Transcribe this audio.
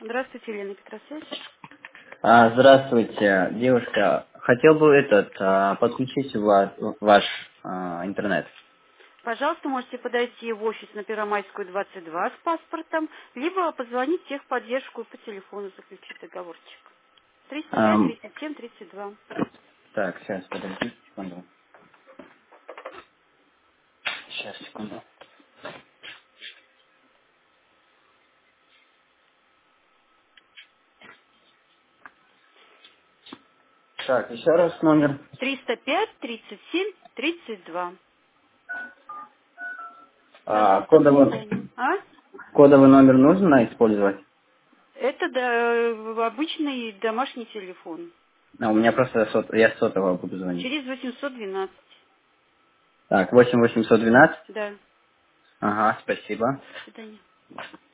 Здравствуйте, Елена Петросвязь. Здравствуйте, девушка. Хотел бы подключить ваш интернет. Пожалуйста, можете подойти в офис на Первомайскую, 22 с паспортом, либо позвонить в техподдержку по телефону, заключить договорчик. 305 Ам, 37 32. так, сейчас, подожди, секунду. Сейчас, секунду. Так, еще раз номер. 305 37 32. Пожалуйста, до Кодовый, свидания. А? кодовый номер нужно использовать? Это обычный домашний телефон. У меня просто я с сотового буду звонить. Через 812. Так, 8812. Да. Ага, спасибо. До свидания.